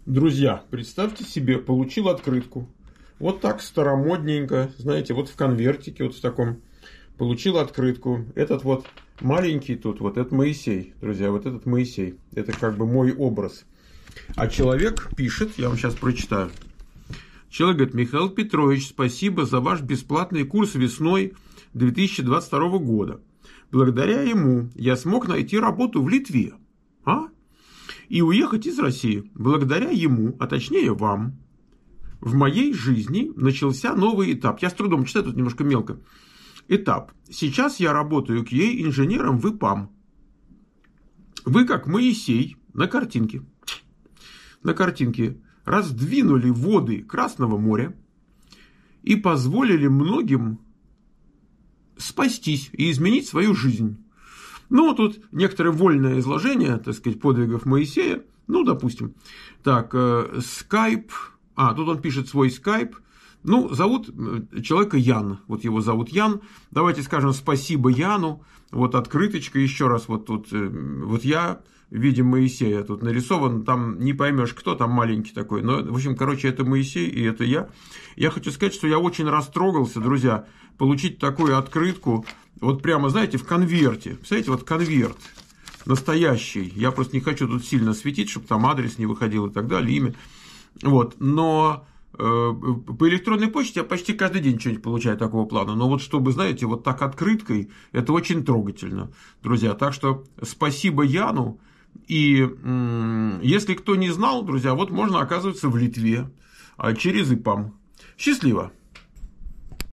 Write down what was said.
Друзья, представьте себе, получил открытку. Вот так старомодненько, знаете, вот в конвертике, вот в таком. Получил открытку. Этот вот маленький тут, вот это Моисей, друзья, вот этот Моисей. Это как бы мой образ. А человек пишет, я вам сейчас прочитаю. Человек говорит: Михаил Петрович, спасибо за ваш бесплатный курс весной 2022 года. Благодаря ему я смог найти работу в Литве. И уехать из России. Благодаря ему, а точнее вам, в моей жизни начался новый этап. Я с трудом читаю, тут немножко мелко. Этап. Сейчас я работаю QA-инженером в ИПАМ. Вы, как Моисей, на картинке раздвинули воды Красного моря и позволили многим спастись и изменить свою жизнь. Ну, тут некоторое вольное изложение, так сказать, подвигов Моисея. Ну, допустим. Так, скайп. Тут он пишет свой скайп. Ну, зовут человека Ян. Вот его зовут Ян. Давайте скажем спасибо Яну. Вот открыточка еще раз. Вот тут вот я в виде Моисея тут нарисован. Там не поймешь, кто там маленький такой. Но, в общем, короче, это Моисей и это я. Я хочу сказать, что я очень растрогался, друзья, получить такую открытку. Вот прямо, знаете, в конверте. Представляете, вот конверт настоящий. Я просто не хочу тут сильно светить, чтобы там адрес не выходил и так далее, имя. Вот, но по электронной почте я почти каждый день что-нибудь получаю такого плана. Но вот чтобы, знаете, вот так открыткой, это очень трогательно, друзья. Так что спасибо Яну. И если кто не знал, друзья, вот можно оказываться в Литве через ИПАМ. Счастливо!